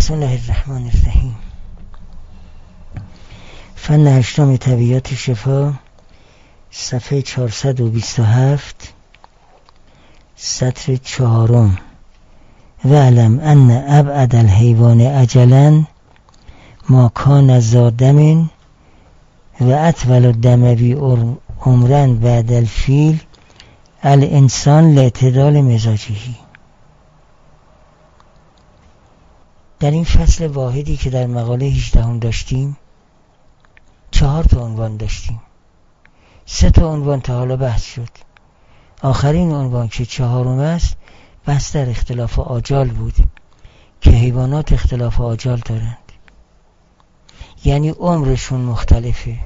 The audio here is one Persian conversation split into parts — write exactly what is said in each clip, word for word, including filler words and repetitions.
بسم الله الرحمن الرحیم. فن هشتم طبیعت شفا، صفحه چهارصد و بیست و هفت، سطر چهارم. و علم ان ابعد الحیوان اجلا ما کان ذا دم و اطول الدموی عمرا بعد الفیل الانسان لاعتدال مزاجهی. در این فصل واحدی که در مقاله هجدهم داشتیم چهار تا عنوان داشتیم. سه تا عنوان تا حالا بحث شد. آخرین عنوان که چهارم است بحث در اختلاف آجال بود که حیوانات اختلاف آجال دارند، یعنی عمرشون مختلفه.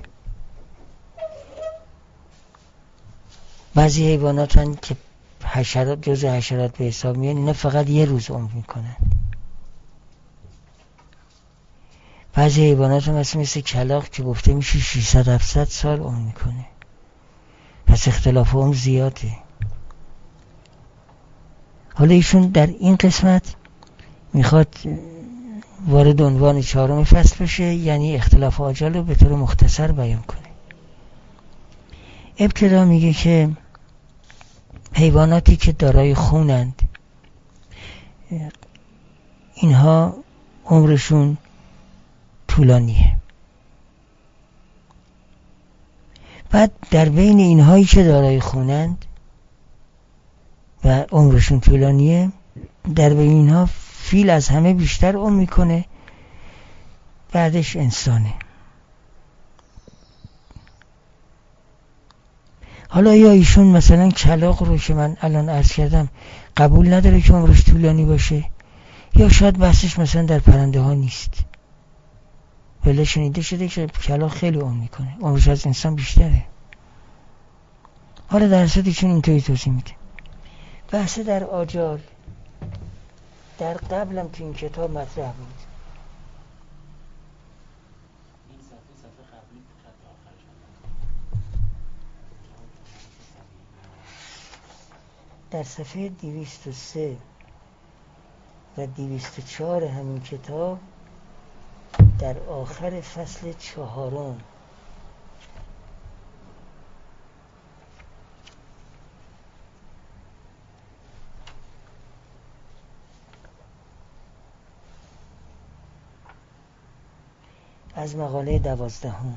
بعضی حیوانات هن که حشرات جز حشرات به حساب میان، اینا فقط یه روز عمر میکنن. بعضی حیوانات هم مثل, مثل کلاغ که گفته میشه ششصد هفتصد سال عمر میکنه. پس اختلاف عمر زیاده. حالا ایشون در این قسمت میخواد وارد عنوان چهارم فصل بشه، یعنی اختلاف آجال رو به طور مختصر بیان کنه. ابتدا میگه که حیواناتی که دارای خونند اینها عمرشون طولانیه. بعد در بین اینهایی که دارای خونند و عمرشون طولانیه، در بین اینها فیل از همه بیشتر عمر میکنه، بعدش انسانه. حالا یا ایشون مثلا کلاغ رو که من الان عرض کردم قبول نداره که عمرش طولانی باشه، یا شاید بحثش مثلا در پرنده ها نیست. ولی شنیده شده که کلاغ خیلی عمر میکنه، عمرش از انسان بیشتره. حالا در اصل چون اینطوری توضیح میده. بحث در آجال در قبلم تو این کتاب مطرح بود. در صفحه دویست و سه و دویست و چهار همین کتاب در آخر فصل چهارم از مقاله دوازدهم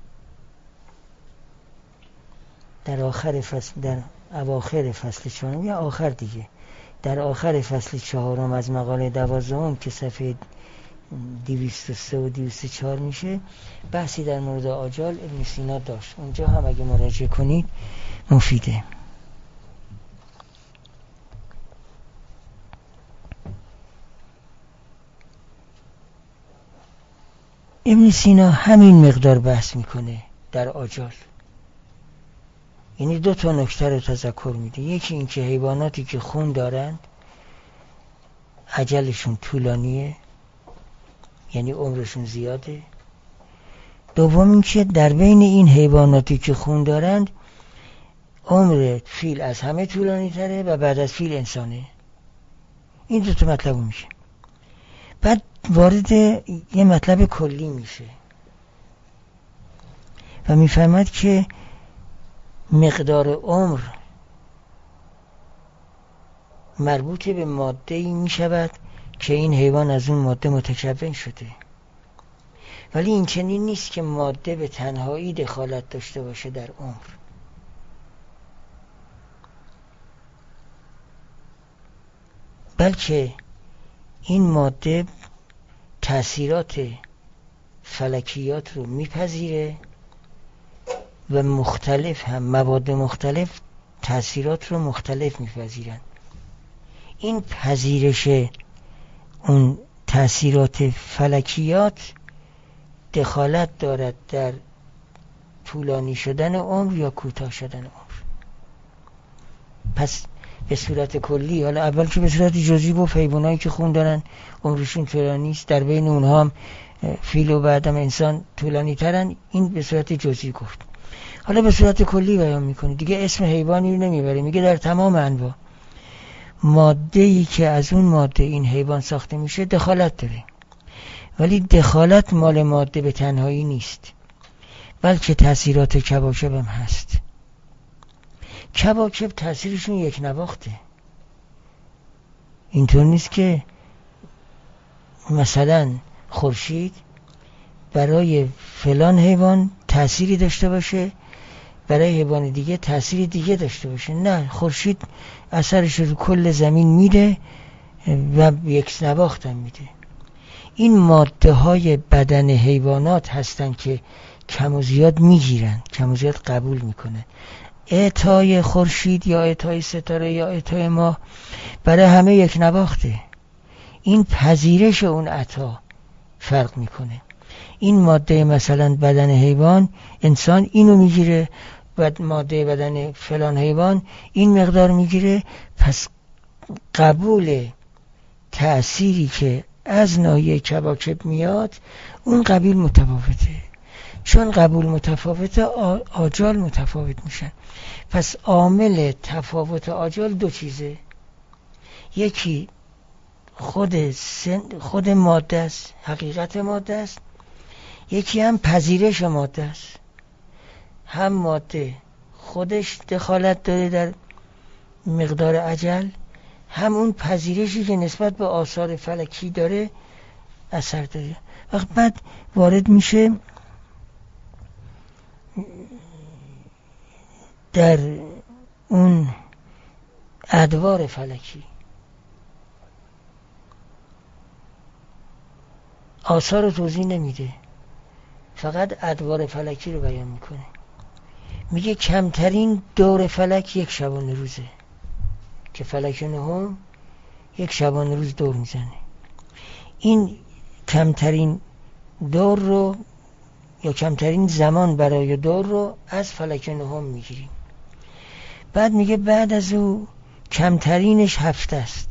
در آخر فصل، در اواخر فصل چهارم یا آخر دیگه، در آخر فصل چهارم از مقاله دوازدهم که صفحه دویست و سه و دویست و چهار میشه، بحثی در مورد آجال ابن سینا داشت. اونجا هم اگه مراجعه کنید مفیده. ابن سینا همین مقدار بحث میکنه در آجال. یعنی دو تا نکته رو تذکر میده. یکی این که حیواناتی که خون دارند اجلشون طولانیه، یعنی عمرشون زیاده. دوم این که در بین این حیواناتی که خون دارند عمر فیل از همه طولانی تره و بعد از فیل انسانه. این دو تا مطلب میشه. بعد وارد یه مطلب کلی میشه و میفهمد که مقدار عمر مربوط به ماده‌ای میشود که این حیوان از اون ماده متکون شده. ولی این چنین نیست که ماده به تنهایی دخالت داشته باشه در عمر. بلکه این ماده تأثیرات فلکیات رو میپذیره و مختلف هم مواد مختلف تأثیرات رو مختلف میپذیرن. این پذیرش اون تأثیرات فلکیات دخالت دارد در طولانی شدن عمر یا کوتاه شدن عمر. پس به صورت کلی، حالا اول که به صورت جزئی گفت حیوانایی که خون دارن عمرشون طولانی است، در بین اونها هم فیل و بعدم انسان طولانی ترن، این به صورت جزئی گفت. حالا به صورت کلی بیان میکنه دیگه، اسم حیوانی رو نمیبره، میگه در تمام انواع ماده‌ای که از اون ماده این حیوان ساخته میشه دخالت داره. ولی دخالت مال ماده به تنهایی نیست، بلکه تأثیرات کواکب هم هست. کواکب تأثیرشون یک نواخته. اینطور نیست که مثلا خورشید برای فلان حیوان تأثیری داشته باشه، برای حیوان دیگه تأثیری دیگه داشته باشه. نه، خورشید اثرش رو کل زمین میده و یک نواخت هم میده. این ماده های بدن حیوانات هستن که کم و زیاد میگیرن، کم و زیاد قبول میکنه. اعطای خورشید یا اعطای ستاره یا اعطای ماه برای همه یک نواخته. این پذیرش اون عطا فرق میکنه. این ماده مثلا بدن حیوان، انسان اینو میگیره، بعد ماده بدن فلان حیوان این مقدار میگیره. پس قبول تأثیری که از ناحیه کواکب میاد اون قبول متفاوته. چون قبول متفاوته آجال متفاوت میشن. پس عامل تفاوت آجال دو چیزه، یکی خود سن خود ماده است، حقیقت ماده است، یکی هم پذیرش ماده است. هم ماده خودش دخالت داره در مقدار اجل، هم اون پذیرشی که نسبت به آثار فلکی داره اثر داره. وقت بعد وارد میشه در اون ادوار فلکی. آثار رو توضیح نمیده، فقط ادوار فلکی رو بیان میکنه. میگه کمترین دور فلک یک شبانه روزه که فلک نهم یک شبانه روز دور میزنه. این کمترین دور رو یا کمترین زمان برای دور رو از فلک نهم میگیریم. بعد میگه بعد از او کمترینش هفته است.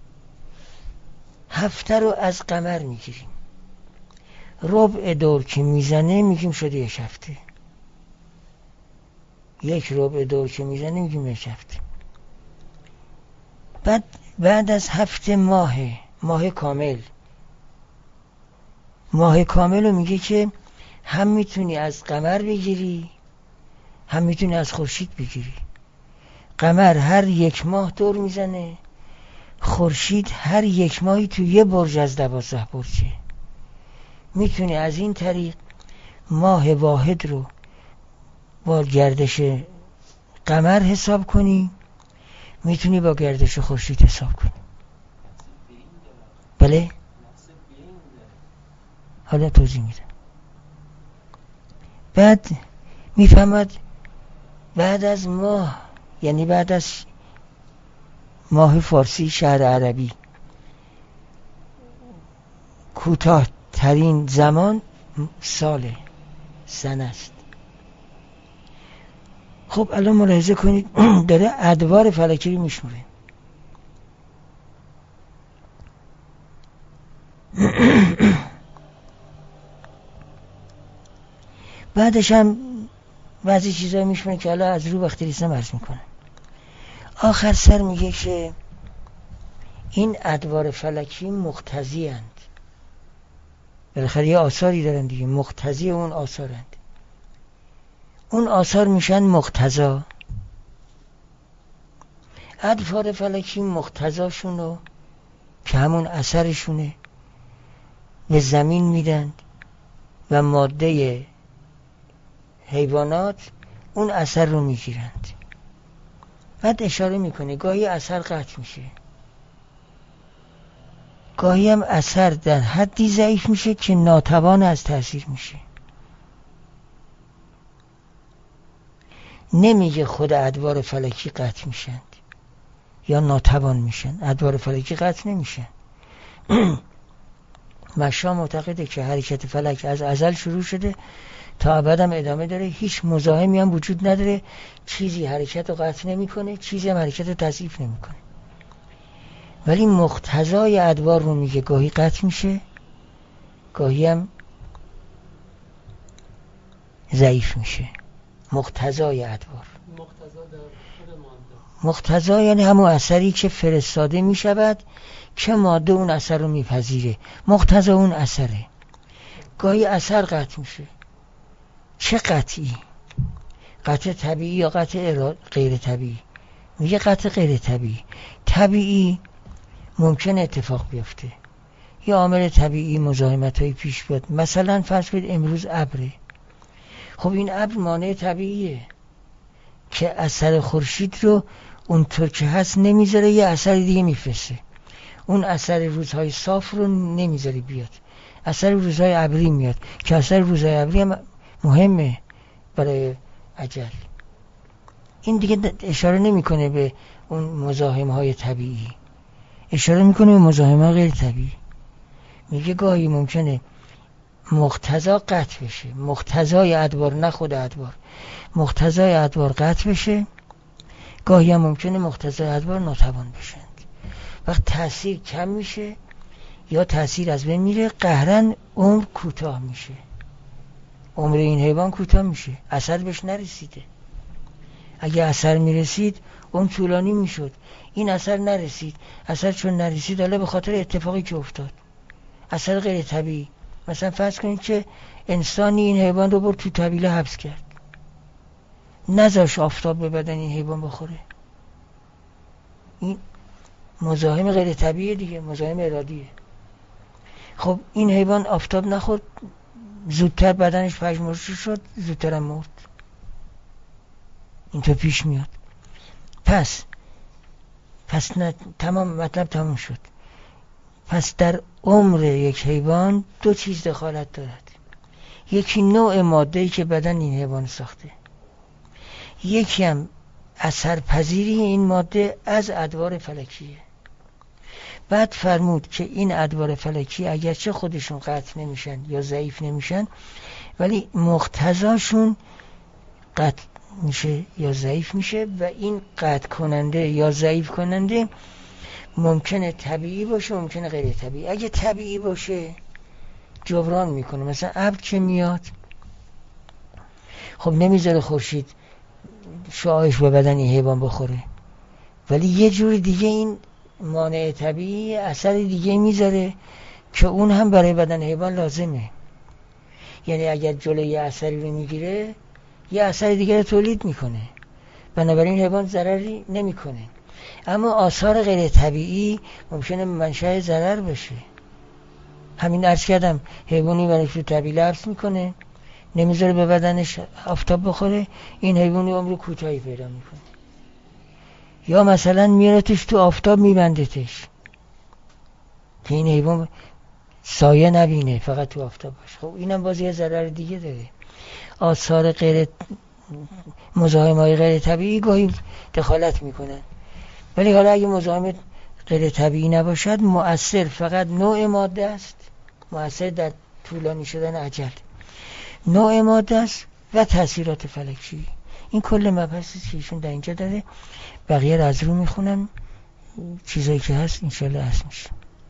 هفته رو از قمر میگیریم. ربع دور که میزنه میگیم شده یک هفته. یک ربع دور که میزنه میگیم یک هفته. بعد بعد از هفته ماه ماه کامل. ماه کامل رو میگه که هم میتونی از قمر بگیری هم میتونی از خورشید بگیری. قمر هر یک ماه دور میزنه، خورشید هر یک ماهی تو یه برج از دوازده برجه. میتونی از این طریق ماه واحد رو با گردش قمر حساب کنی، میتونی با گردش خورشید حساب کنی. بله؟ حالا توضیح میدم. بعد میفهمد بعد از ماه، یعنی بعد از ماه فارسی شهر عربی، کوتاه ترین زمان ساله، سنه است. خب الان ملاحظه کنید داره ادوار فلکی رو میشموره. بعدش هم بعضی چیزایی میشمونه که حالا از رو وقتی ریسم عرض میکنه. آخر سر میگه که این ادوار فلکی مقتضی اند. بالاخره یه آثاری دارن دیگه، مقتضی اون آثارند. اون آثار میشن مقتضا. ادوار فلکی مقتضاشونو که همون اثرشونه به زمین میدن و ماده حیوانات اون اثر رو میگیرند. بعد اشاره میکنه گاهی اثر قطع میشه، گاهی هم اثر در حدی ضعیف میشه که ناتوان از تأثیر میشه. نمیگه خود ادوار فلکی قطع میشند یا ناتوان میشن. ادوار فلکی قطع نمیشن. مشا معتقده که حرکت فلک از ازل شروع شده تا ابد هم ادامه داره، هیچ مزاحمی هم وجود نداره، چیزی حرکت رو قطع نمیکنه، چیزی هم حرکت رو تضعیف نمیکنه. ولی مقتضای ادوار رو میگه گاهی قطع میشه گاهی هم ضعیف میشه. مقتضای ادوار، مقتضا یعنی همون اثری که فرستاده میشود که ماده اون اثر رو میپذیره. مقتضا اون اثره. گاهی اثر قطع میشه. چه قطعی؟ قطع طبیعی یا قطع غیر طبیعی؟ میگه قطع غیر طبیعی. طبیعی ممکن اتفاق بیفته، یا عامل طبیعی مزاحمت های پیش بیاد. مثلا فرض کنید امروز ابره، خب این ابر مانع طبیعیه که اثر خورشید رو اونطور که هست نمیذاره، یه اثر دیگه میفرسته. اون اثر روزهای صاف رو نمیذاره بیاد، اثر روزهای ابری میاد که اثر روزهای ابری هم مهمه برای اجل. این دیگه اشاره نمیکنه به اون مزاحم های طبیعی، اشاره میکنه به مزاحم غیر طبیعی. میگه گاهی ممکنه مقتضا قطع بشه، مقتضای ادوار، نه خود ادوار، مقتضای ادوار قطع بشه، گاهی هم ممکنه مقتضای ادوار ناتوان بشند. وقت تأثیر کم میشه یا تأثیر از بین میره، قهرن عمر کوتاه میشه، عمر این حیوان کوتاه میشه، اثر بهش نرسیده. اگه اثر میرسید عمر طولانی میشد، این اثر نرسید. اثر چون نرسید حالا به خاطر اتفاقی که افتاد، اثر غیر طبیعی. مثلا فرض کنید که انسانی این حیوان رو برد تو طویله حبس کرد، نذاش آفتاب به بدن این حیوان بخوره، این مزاحم غیر طبیعی دیگه، مزاحم ارادیه. خب این حیوان آفتاب نخورد، زودتر بدنش پژمرده شد، زودتر هم مرد. این تو پیش میاد. پس پس نه تمام مطلب تمام شد. پس در عمر یک حیوان دو چیز دخالت دارد، یکی نوع ماده‌ای که بدن این حیوان ساخته، یکی هم اثر پذیری این ماده از ادوار فلکیه. بعد فرمود که این ادوار فلکی اگرچه خودشون قطع نمیشن یا ضعیف نمیشن، ولی مقتضاشون قطع میشه یا ضعیف میشه، و این قطع کننده یا ضعیف کننده ممکنه طبیعی باشه، ممکنه غیر طبیعی. اگه طبیعی باشه جبران میکنه. مثلا ابر که میاد خب نمیذاره خورشید شعاعش به بدن این حیوان بخوره، ولی یه جور دیگه این مانع طبیعی اثر دیگه میذاره که اون هم برای بدن حیوان لازمه. یعنی اگر جلوی اثری رو میگیره یه اثر دیگه رو تولید میکنه، بنابراین حیوان ضرری نمیکنه. اما آثار غیر طبیعی ممکنه منشأ ضرر بشه. همین عرض کردم حیوانی برای تو طویله حبس میکنه، نمیذاره به بدنش آفتاب بخوره، این حیوانی عمر کوتاهی پیدا میکنه. یا مثلا میارتش تو آفتاب میبندتش که این حیوان سایه نبینه، فقط تو آفتاب باشه. خب اینم باز یه ضرر دیگه داره. آثار غیر مزاحم‌های غیر طبیعی گاهی دخالت میکنن، ولی حالا اگه مزاحم غیر طبیعی نباشد، مؤثر فقط نوع ماده است، مؤثر در طولانی شدن اجل نوع ماده است و تاثیرات فلکی. این کل مبحثی که ایشون در اینجا داره. بقیه رو از رو میخونم، چیزایی که هست انشالله هست میشه.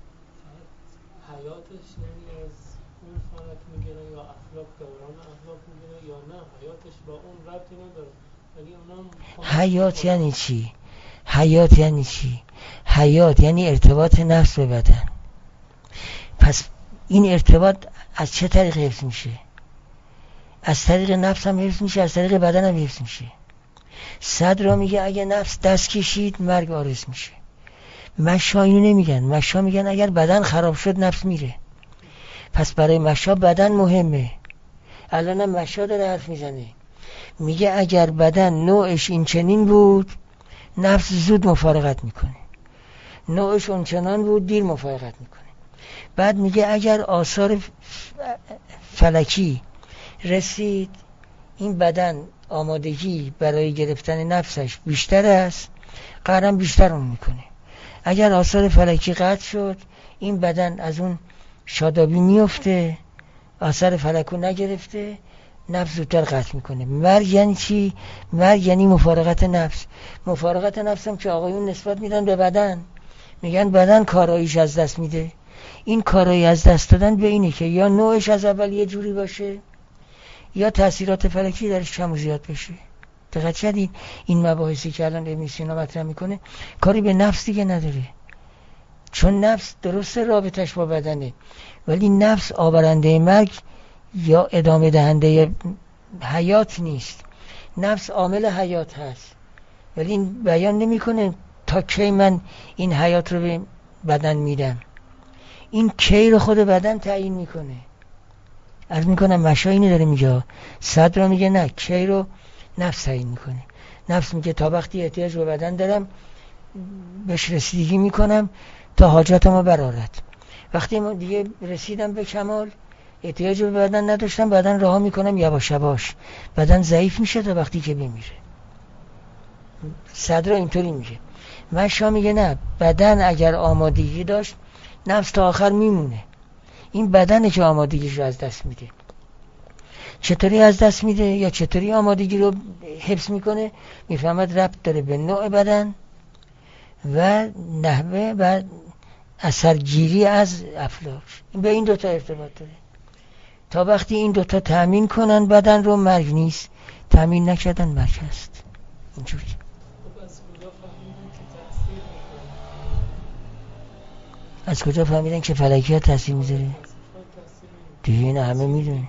حیاتش یعنی از اون فلک میگیره یا افلاک دوران افلاک میگیره یا نه حیاتش با اون ربطی نداره، ولی اونم حیات یعنی چی؟ حیات یعنی چی؟ حیات یعنی ارتباط نفس به بدن. پس این ارتباط از چه طریق حفظ میشه؟ از طریق نفس هم حفظ میشه، از طریق بدن هم حفظ میشه. صد را میگه اگه نفس دست کشید مرگ آرز میشه. مشا اینو نمیگن، مشا میگن اگر بدن خراب شد نفس میره. پس برای مشا بدن مهمه. الان هم مشا داره حرف میزنه، میگه اگر بدن نوعش این چنین بود نفس زود مفارقت میکنه، نوعش اون چنان بود دیر مفارقت میکنه. بعد میگه اگر آثار فلکی رسید این بدن آمادگی برای گرفتن نفسش بیشتر است، قرارم بیشتر اون میکنه. اگر آثار فلکی قطع شد این بدن از اون شادابی میفته، آثار فلکو نگرفته، نفس زودتر قطع میکنه. مرگ یعنی چی؟ مرگ یعنی مفارقت نفس. مفارقت نفس هم که آقایون نسبت میدن به بدن، میگن بدن کاراییش از دست میده. این کارایی از دست دادن به اینه که یا نوعش از اول یه جوری باشه یا تاثیرات فلکی درش کم و زیاد بشه. دقت کردید این مباحثی که الان ابن سینا مطرح میکنه کاری به نفس دیگه نداره، چون نفس درسته رابطش با بدنه، ولی نفس آورنده مرگ یا ادامه دهنده حیات نیست. نفس عامل حیات هست، ولی این بیان نمیکنه تا کی من این حیات رو به بدن میدم. این کی رو خود بدن تعیین میکنه. عرض میکنم مشاینی داره میگه، صدر رو میگه نه، کی رو نفس تعیین میکنه. نفس میگه تا وقتی احتیاج به بدن دارم بهش رسیدگی میکنم تا حاجتمو برآورد. وقتی من دیگه رسیدم به کمال، احتیاج به بدن نداشتم، بدن رها میکنم یواش یواش. بدن ضعیف میشه تا وقتی که بمیره. صدر اینطوری میگه. مشا میگه نه، بدن اگر آمادگی داشت نفس تا آخر میمونه. این بدنه که آمادگیش رو از دست میده. چطوری از دست میده یا چطوری آمادگی رو حفظ میکنه؟ میفهمد ربط داره به نوع بدن و نحوه و اثرگیری از افلاک. به این دوتا ارتباط داره. تا وقتی این دوتا تأمین کنن بدن رو، مرگ نیست. تأمین نکردن مرگ هست. اینجوری. از کجا فهمیدن که فلکیات تاثیر میذاره؟ دیگه این همه میدونن.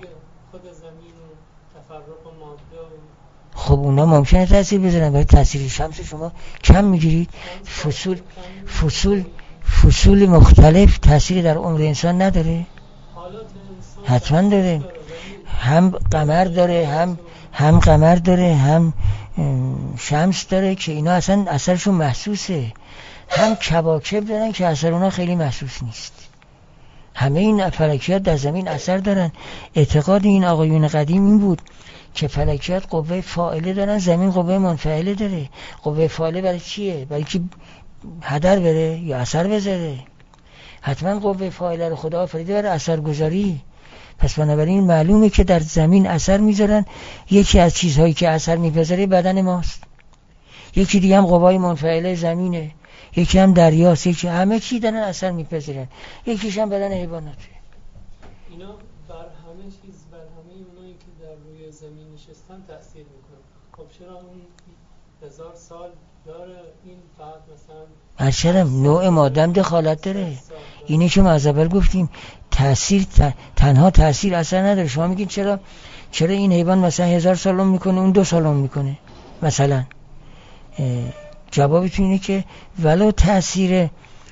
خب اونا ممکنه تاثیر بذارن، ولی تاثیر شمس شما کم میگیرید. فصول فصول فصول مختلف تاثیر در عمر انسان نداره؟ حتما داره. هم قمر داره، هم هم قمر داره، هم شمس داره که اینا اصلا اثرشون محسوسه. هم کواکب دارن که اثر اونا خیلی محسوس نیست. همه این فلکیات در زمین اثر دارن. اعتقاد این آقایون قدیم این بود که فلکیات قوه فاعله دارن، زمین قوه منفعله داره. قوه فاعله برای چیه؟ برای که هدر بره یا اثر بذاره. حتما قوه فاعله رو خدا آفریده برای اثر گذاری. پس بنابراین معلومه که در زمین اثر میذارن. یکی از چیزهایی که اثر میپذاره بدن ماست. یکی دیگه هم قوای منفعله زمینه، یکی هم دریاست، یکی همه چی دارن اثر میپذیرن. یکیش هم بدن حیواناته. اینا بر همه چیز، بر همه اونایی که در روی زمین نشستن تأثیر میکنن. خب چرا اون هزار سال داره این فقط مثلا هرچرم نوع مادم دخالت داره. اینی که ما از اول گفتیم تأثیر تنها تأثیر اثر نداره. شما میگین چرا چرا این حیوان مثلا هزار سال عمر میکنه اون دو سال عمر میکنه مثلا؟ جوابتون اینه که ولو تأثیر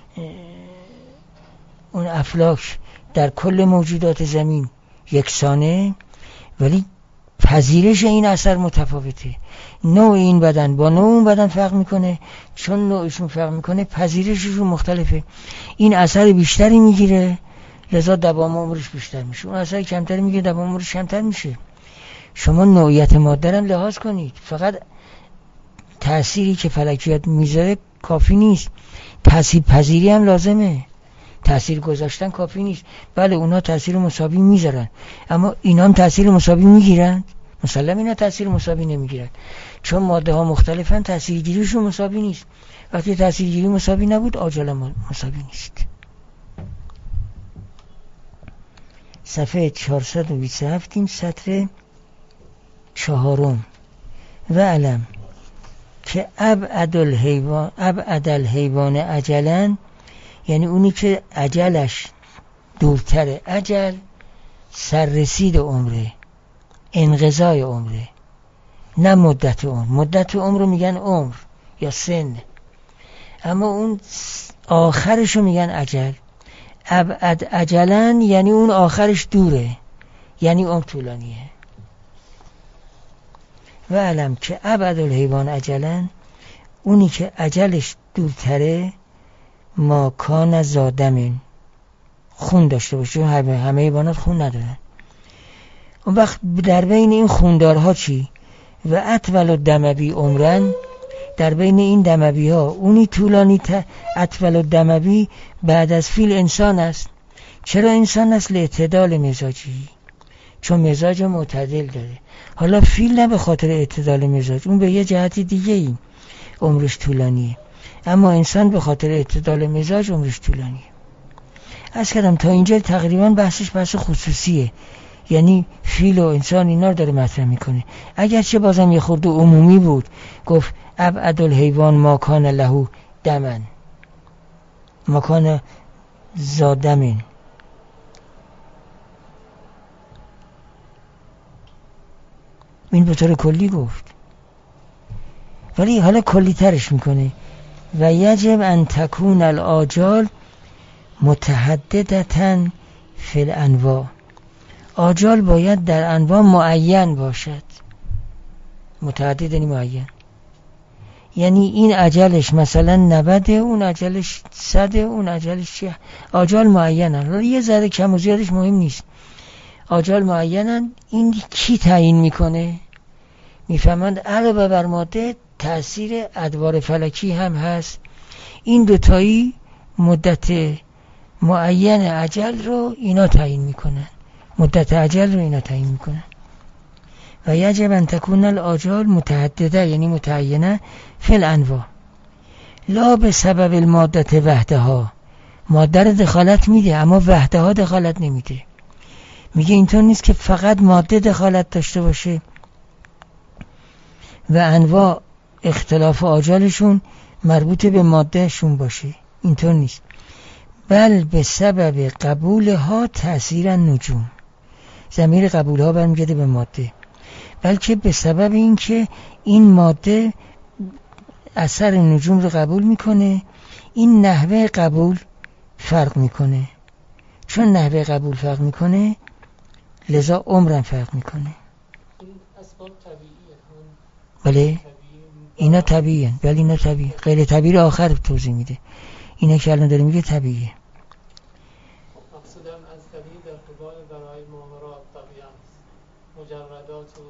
اون افلاک در کل موجودات زمین یکسانه، ولی پذیرش این اثر متفاوته. نوع این بدن با نوع اون بدن فرق میکنه. چون نوعشون فرق میکنه پذیرششون مختلفه. این اثر بیشتری میگیره لذا دوام عمرش بیشتر میشه. اون اثر کمتری میگیره دوام عمرش کمتر میشه. شما نوعیت ماده هم لحاظ کنید. فقط تأثیری که فلکیات میذاره کافی نیست. تأثیر پذیری هم لازمه. تأثیر گذاشتن کافی نیست. بله اونا تأثیر مساوی میذارن، اما اینا هم تأثیر مساوی میگیرن؟ مسلم اینا تأثیر مساوی نمیگیرن، چون ماده ها مختلفن. تأثیر گیریشون مساوی نیست. وقتی تأثیر گیری مساوی نبود عاجل مساوی نیست. صفحه چهارصد و بیست و هفت این سطر چهارم. و علم که ابعد الحیوان ابعد الحیوان اجلن، یعنی اونی که اجلش دورتره. اجل سررسید عمره، انقضای عمره، نه مدت عمر. مدت عمر رو میگن عمر یا سن، اما اون آخرش رو میگن اجل. ابعد اجلن یعنی اون آخرش دوره، یعنی عمر طولانیه. و علم که ابعد الحیوان اجلن، اونی که اجلش دورتره، ما کان زادمین، خون داشته باشه. همه همه حیوانات خون ندارن. اون وقت در بین این خوندارها چی؟ و اطول الدموی عمرن، در بین این دموی ها اونی طولانی اطول الدموی بعد از فیل انسان است. چرا انسان است؟ اعتدال مزاجی، چون مزاج معتدل داره. حالا فیل نه به خاطر اعتدال مزاج، اون به یه جهتی دیگه ای عمرش طولانیه، اما انسان به خاطر اعتدال مزاج عمرش طولانیه. از کردم تا اینجا تقریبا بحثش بحث خصوصیه، یعنی فیل و انسان اینا رو داره مطرح میکنه. اگرچه بازم یه خورده عمومی بود، گفت ابعد الحیوان ما کان له دمن، ما کان زادمین. این به طور کلی گفت، ولی حالا کلی ترش میکنه و یجب ان تکون الآجال متحددتاً فی الانواع. آجال باید در انواع معین باشد. متعدد یعنی معین، یعنی این اجلش مثلا نود، اون اجلش صد، اون اجلش چیه. آجال معینن، یه ذره کم و زیادش مهم نیست. آجال معینن. این کی تعیین میکنه؟ میفهمند علاوه بر ماده تأثیر ادوار فلکی هم هست. این دوتایی مدت معین اجل رو اینا تعیین میکنن، مدت اجل رو اینا تعیین میکنن. و یجب ان تکون الآجال متعدده یعنی متعینه فی الانواع لا به سبب المادت وحدها. ماده رو دخالت میده اما وحدها دخالت نمیده. میگه اینطور نیست که فقط ماده دخالت داشته باشه و انواع اختلاف آجالشون مربوط به ماده شون باشه، اینطور نیست. بل به سبب قبولها تأثیر نجوم، ضمیر قبولها برمیگرده به ماده، بلکه به سبب این که این ماده اثر نجوم رو قبول میکنه. این نحوه قبول فرق میکنه، چون نحوه قبول فرق میکنه لذا عمرم فرق میکنه. این اسباب طبیعیه. بله اینا طبیعیه، ولی اینا طبیعی. غیر طبیعی آخر توضیح میده. اینا که الان داره میگه طبیعیه. مقصودم از طبیعی در قبال برای ماورا طبیعی است. مجردات و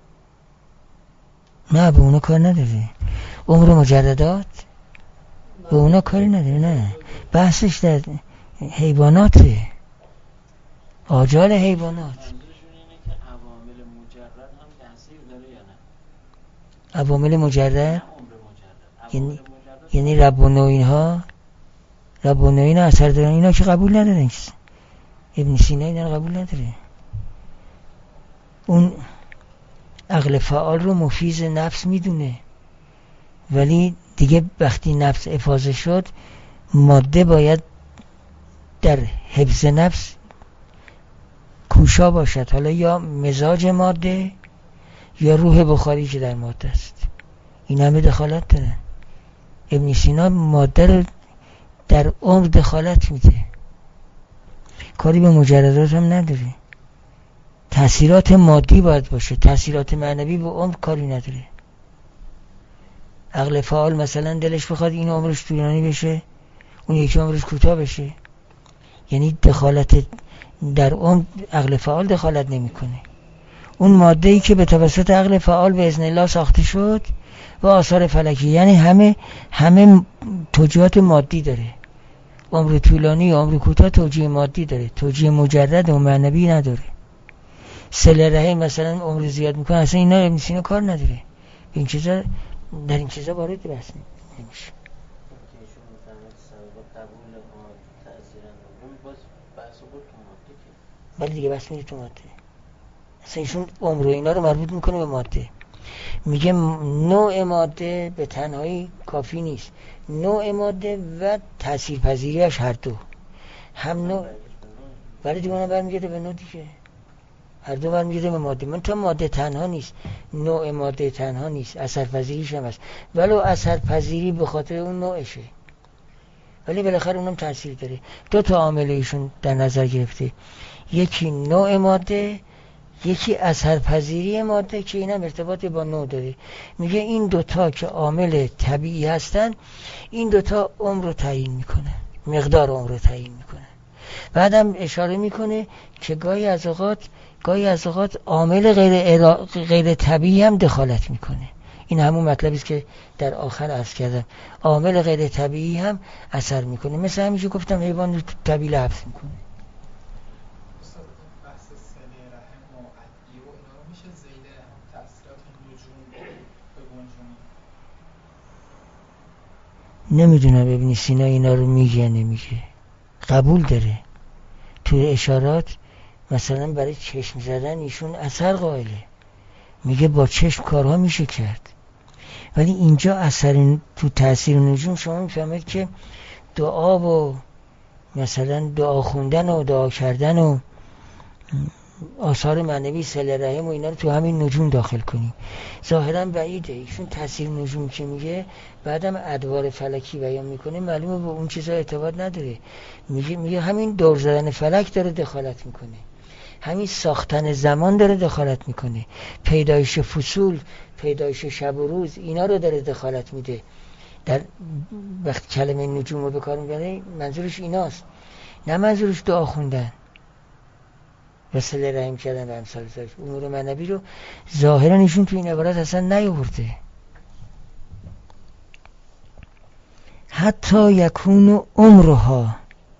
نه به اونا کار نداره. عمر مجردات به اونا کاری نداره. نه بحثش در حیواناته، آجال حیوانات. منظورشون اینه که عوامل مجرد هم تاثیر داره یا نه؟ عوامل مجرد عمر مجرد. یعنی مجرد یعنی رب و نوعین ها رب و نوعین ها اثر دارن. اینا که قبول ندارن. ابن سینا اینا قبول نداره. اون عقل فعال رو مفیز نفس میدونه، ولی دیگه وقتی نفس افاضه شد ماده باید در حفظ نفس کوشا باشد، حالا یا مزاج ماده یا روح بخاری که در ماده است. این همه دخالت دارن. ابن سینا ماده رو در عمر دخالت میده، کاری به مجردات هم نداره. تأثیرات مادی باید باشه، تأثیرات معنوی به عمر کاری نداره. عقل فعال مثلا دلش بخواد این عمرش طولانی بشه، اون یکی عمرش کوتاه بشه، یعنی دخالت در عمر عقل فعال دخالت نمیکنه. اون ماده‌ای که به توسط عقل فعال به اذن الله ساخته شد و آثار فلکی، یعنی همه همه توجیهات مادی داره. عمر طولانی و عمر کوتاه توجیه مادی داره، توجیه مجرد و معنوی نداره. صله رحم مثلا عمر زیاد میکنه، اصلا اینا ابن سینا کار نداره. این چیزا در این چیزا وارد بحث نمیشه. ولی دیگه بس میره تو ماده. اصلا ایشون عمر و اینا رو مربوط میکنه به ماده. میگه نوع ماده به تنهایی کافی نیست، نوع ماده و تأثیر پذیریش هر دو. هم نوع ولی دیگه اونم برمیگرده به نوع دیگه، هر دو برمیگرده به ماده. من تا ماده تنها نیست، نوع ماده تنها نیست، اثر پذیریش هم هست، ولو اثر پذیری به خاطر اون نوعشه، ولی بالاخره اونم تأثیر داره. دو تا عامل ایشون در نظر گرفته، یکی نوع ماده، یکی اثر پذیری ماده که اینم ارتباط با نوع داره. میگه این دوتا که عامل طبیعی هستن، این دوتا عمر رو تعیین میکنه، مقدار عمر رو تعیین میکنه. بعدم اشاره میکنه که گاهی از اوقات گاهی از اوقات عامل غیر ارا... غیر طبیعی هم دخالت میکنه. این همون مطلبی است که در آخر عرض کردم، عامل غیر طبیعی هم اثر میکنه. مثل همیشه گفتم حیوان رو طبیعی حفظ میکنه. نمیدونم ابن سینا اینا رو میگه یا نمیگه، قبول داره. تو اشارات مثلا برای چشم زدن ایشون اثر قائله، میگه با چشم کارها میشه کرد، ولی اینجا اثر تو تأثیر نجوم شما میفهمید که دعا و مثلا دعا خوندن و دعا کردن و آثار معنوی صله رحم و اینا رو تو همین نجوم داخل کنیم. ظاهرا بعیده، ایشون تاثیر نجوم که میگه بعدم ادوار فلکی بیان میکنه، معلومه به اون چیزا اعتقاد نداره. میگه میگه همین دور زدن فلک داره دخالت میکنه، همین ساختن زمان داره دخالت میکنه، پیدایش فصول، پیدایش شب و روز، اینا رو داره دخالت میده. در وقت کلمه نجوم رو به کار میبره منظورش ایناست، نه منظورش دعا خوندن و صله رحم کردن و امثال ذالک. امور معنوی رو ظاهرا ایشون تو این عبارت اصلا نیاورده. حتی یکون عمرها،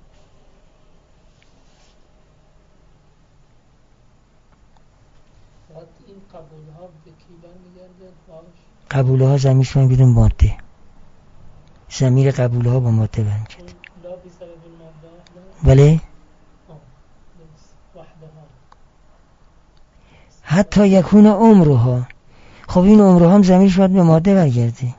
این قبول ها به کی برمیگرده؟ قبول ها زمیرش من بیدون ماده، ضمیر قبول ها با ماده برمیگرده. لا بی سبب الماده؟ بله. حتی یکون عمرها، خب این عمرها هم ضمیرش باید به ماده برگرده.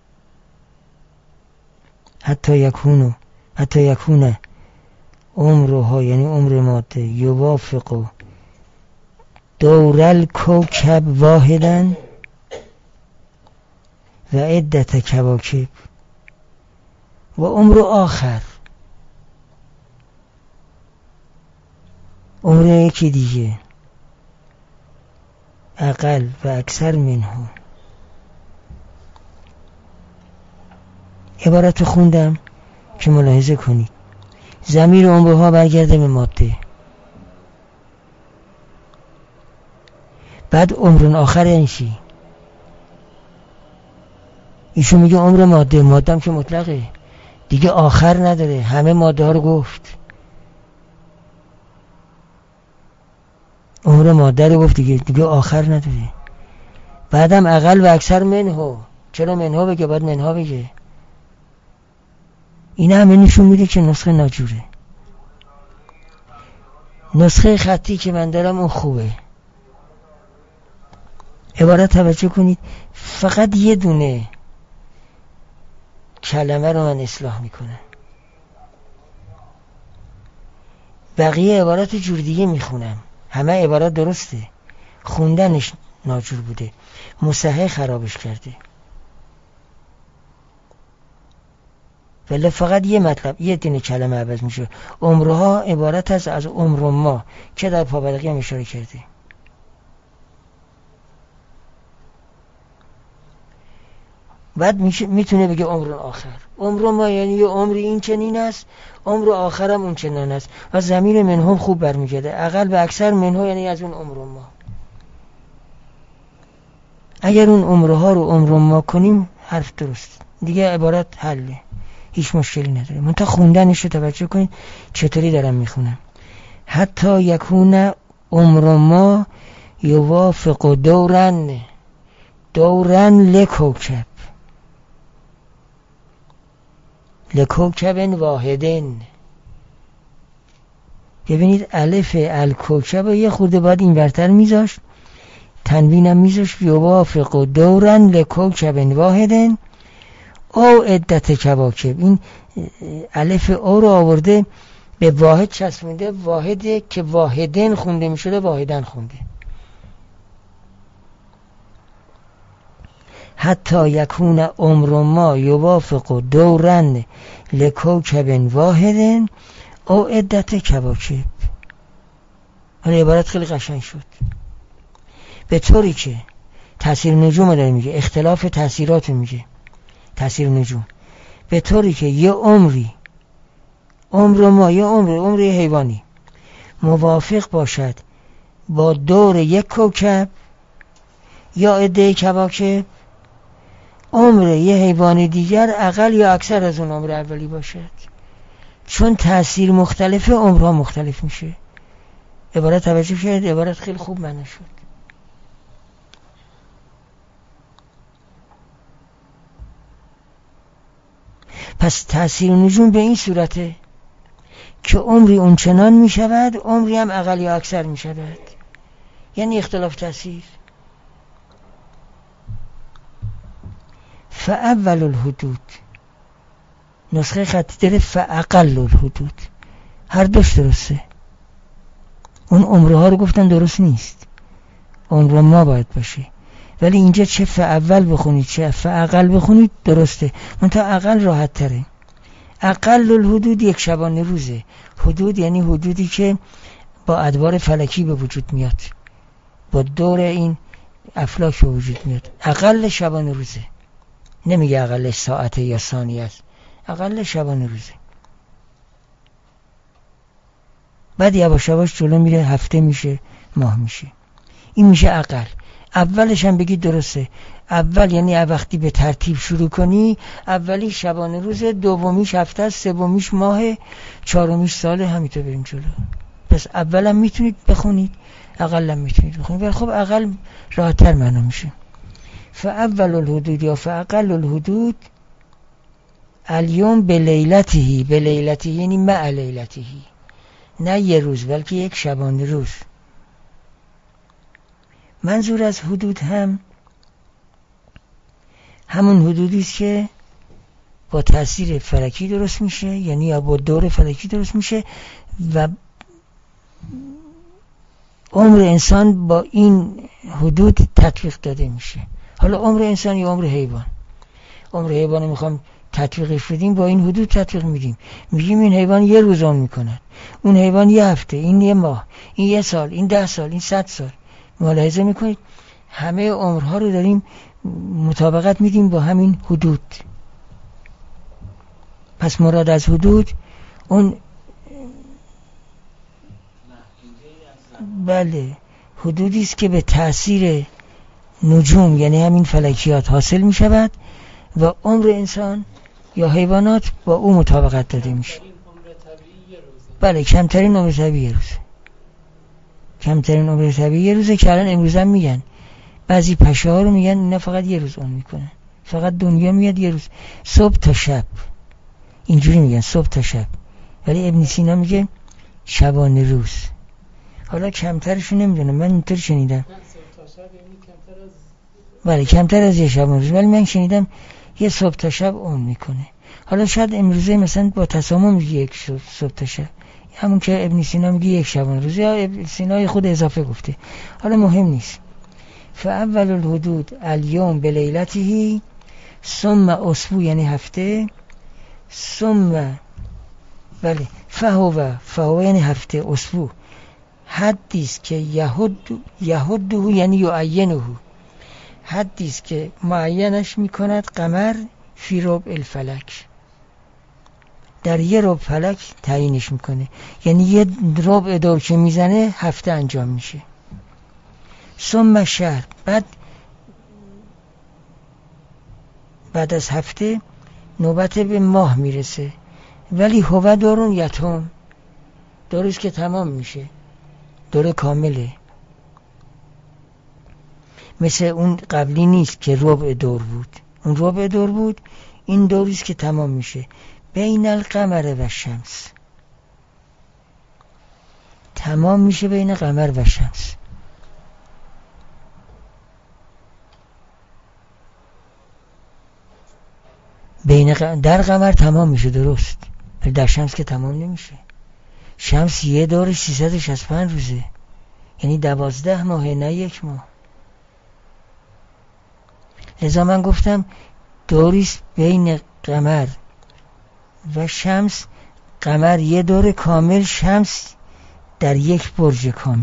حتی یکونو، حتی یکونه عمرها یعنی عمر ماده، یوافقو دور الکوکب واحدن و عدت کواکب و عمر آخر، عمر یکی دیگه اقل و اکثر منه. عبارت خوندم که ملاحظه کنید، ضمیر عمرها برگرده به ماده، بعد عمر آخر یعنی چی؟ ایشون میگه عمر ماده، ماده هم که مطلقه دیگه، آخر نداره، همه ماده ها رو گفت، عمر ماده رو گفت دیگه، دیگه آخر نداره. بعدم اقل و اکثر منه، چرا منها بگه؟ باید منها بگه. این همه نشون میده که نسخه ناجوره. نسخه خطی که من دارم اون خوبه. عبارت توجه کنید، فقط یه دونه کلمه رو من اصلاح میکنم، بقیه عبارت جور دیگه میخونم. همه عبارت درسته، خوندنش ناجور بوده، مصحح خرابش کرده. ولی فقط یه مطلب، یه دونه کلمه عوض میشه. عمرها عبارت از از عمر ما که در پابرقی هم اشاره کرده. بعد میتونه بگه عمر آخر، عمر ما یعنی یه عمری این چنین است، عمر آخرم اون چنان است، و ضمیر منهم خوب برمیگرده، اقل و اکثر منها یعنی از اون عمر ما. اگر اون عمرها رو عمر ما کنیم حرف درست دیگه، عبارت حله، هیچ مشکلی نداره. منتها خوندنش رو توجه کنید چطوری دارم میخونم. حتی یکون عمر ما یوافق دورن، دورن لکوکب، لکوکب واحدن. ببینید الف الکوکب رو یه خورده باید این برتر میذاشت، تنوینم میذاشت یوافق دورن لکوکب واحدن او عدت کواکب. این الف او رو آورده به واحد چسبونده، واحده که واحدن خونده میشده واحدن خونده. حتی یکون عمر ما یوافق دورن لکوکب واحدن او عدت کواکب. حالا عبارت خیلی قشنگ شد، به طوری که تاثیر نجوم داره میگه، اختلاف تاثیرات میگه، تاثیر نجوم، به طوری که یه عمری، عمر ما یه عمر، عمر حیوانی موافق باشد با دور یک کوکب یا عده کواکب، عمر یه حیوان دیگر اقل یا اکثر از اون عمر اولی باشد. چون تأثیر مختلفه عمرها مختلف میشه. عبارت توجه شد، عبارت خیلی خوب معنی شد. پس تأثیر نجوم به این صورته که عمری اون چنان می شود، عمری هم اقل یا اکثر می شود، یعنی اختلاف تأثیر. فاول الحدود، نسخه خطی داره فاقل الحدود، هر دوش درسته. اون عمره ها رو گفتن درست نیست، عمر ما باید باشه. ولی اینجا چه فاول بخونید چه فاقل بخونید درسته، منتها اقل راحت تره. اقل الحدود یک شبانه روزه. حدود یعنی حدودی که با ادوار فلکی به وجود میاد، با دور این افلاک به وجود میاد. اقل شبانه روزه، نمیگه اقل ساعته یا ثانیه است، اقل شبانه روزه. بعد یواش یواش جلو میره، هفته میشه، ماه میشه. این میشه اقل. اولش هم بگید درسته. اول یعنی وقتی به ترتیب شروع کنی، اولی شبانه روزه، دومیش هفته است، سومیش ماه، چهارمیش ساله، همینطور بریم جلو. پس اولم میتونید بخونید، اقلم میتونید بخونید، ولی خب اقل راحت‌تر معنا میشه. فاول الحدود یا فاقل الحدود الیوم بلیلته، بلیلته یعنی مع لیلته، نه یه روز بلکه یک شبانه روز. منظور از حدود هم همون حدودی است که با تاثیر فلکی درست میشه، یعنی یا با دور فلکی درست میشه و عمر انسان با این حدود تطبیق داده میشه. حالا عمر انسان یا عمر حیوان، عمر حیوان میخوام تطبیقش بدیم، با این حدود تطبیق میدیم، میگیم این حیوان یه روز عمر میکنه، اون حیوان یه هفته، این یه ماه، این یه سال، این ده سال، این صد سال. ملاحظه میکنید همه عمرها رو داریم مطابقت میدیم با همین حدود. پس مراد از حدود اون بله حدودی است که به تأثیر نجوم یعنی همین فلکیات حاصل میشود و عمر انسان یا حیوانات با او مطابقت داده میشه. بله کمترین عمر طبیعی یه روزه، کمترین عمر طبیعی یه روزه که الان امروز هم میگن، بعضی پشه ها رو میگن اینا فقط یه روز عمر میکنن، فقط دنیا میاد یه روز، صبح تا شب، اینجوری میگن صبح تا شب. ولی ابن سینا میگه شبانه روز. حالا کمترشو نمیدونم، من اینطور شنیدم بله کمتر از یه شبانه روز، ولی من شنیدم یه صبح تا شب عمر میکنه. حالا شاید امروزه مثلا با تسامح میگه یک صبح تا شب، همون که ابن سینا میگه یک شبانه روز، یا ابن سینا خود اضافه گفته، حالا مهم نیست. فاول الحدود الیوم بلیلته ثم اسبوع یعنی هفته، ثم بله فهو فهو یعنی هفته، اسبوع حدیث که یهود یهوده یعنی یعینه، حدیث که معینش میکند قمر فی ربع الفلک، در یه ربع فلک تعیینش میکنه، یعنی یه ربع دور که میزنه هفته انجام میشه. ثم شهر، بعد بعد از هفته نوبت به ماه میرسه، ولی هو دورون یتم، دوریست که تمام میشه، دور کامله، مثل اون قبلی نیست که ربع دور بود، اون ربع دور بود، این دوریست که تمام میشه. بین القمر و شمس، تمام میشه بین قمر و شمس. بین ق... در قمر تمام میشه درست، ولی در شمس که تمام نمیشه. شمس یه دور سیصد و شصت و پنج روزه، یعنی دوازده ماه نه یک ماه. لذا من گفتم دوریست بین قمر و شمس، قمر یه دور کامل، شمس در یک برج کامل.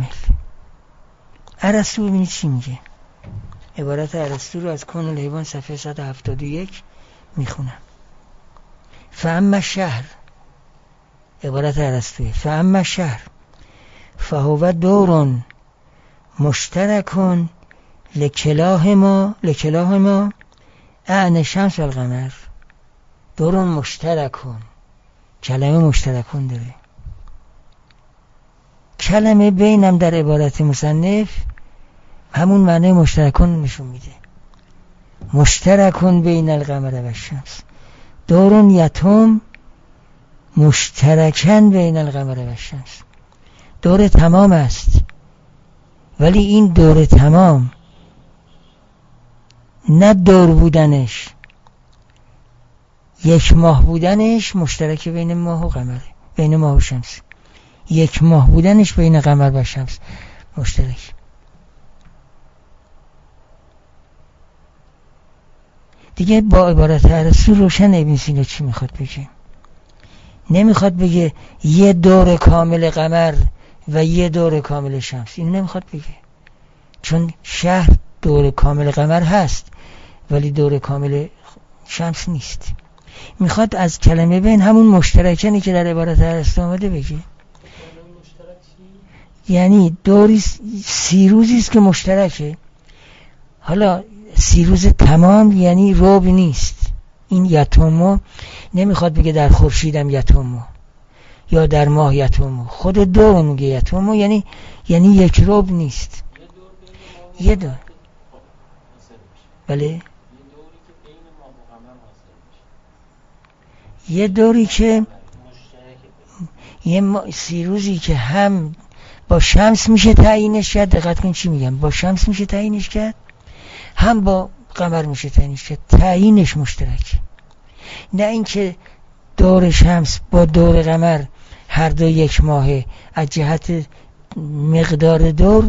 ارسطو ببینید چی میگه، عبارت ارسطو رو از کون الحیوان صفحه صد و هفتاد و یک میخونم. فاما شهر، عبارت ارسطویه، فاما شهر فهو دورون مشترکون لکلاهما لکلاهما اعن شمس و القمر. دورون مشترکون، کلمه مشترکون داره، کلمه بینم در عبارت مصنف همون معنی مشترکون نشون میده. مشترکون بین القمر و الشمس، دورون یتم مشترکن بین القمر و الشمس، دور تمام است، ولی این دور تمام نه دور بودنش، یک ماه بودنش مشترک بین ماه و قمره، بین ماه و شمس. یک ماه بودنش بین قمر و شمس مشترک. دیگه با عبارت ارسطو روشن ابن سینا چی میخواد بگه. نمیخواد بگه یه دور کامل قمر و یه دور کامل شمس، این نمیخواد بگه، چون شهر دور کامل قمر هست ولی دور کامل شمس نیست. میخواد از کلمه بین همون مشترکنی که در عبارت ارسطو آمده بگه، یعنی دوری سی روزی است که مشترکه. حالا سی روز تمام یعنی ربع نیست. این یتومو نمیخواد بگه در خورشیدم یتومو یا در ماه یتومو، خود دور میگه یتومو، یعنی یعنی یک ربع نیست، یه دور. بله یه دوری که یه سی روزی که هم با شمس میشه تعیینش کرد. دقت کن چی میگم، با شمس میشه تعیینش کرد، هم با قمر میشه تعیینش کرد. تعیینش مشترک، نه اینکه دور شمس با دور قمر هر دو یک ماهه، از جهت مقدار دور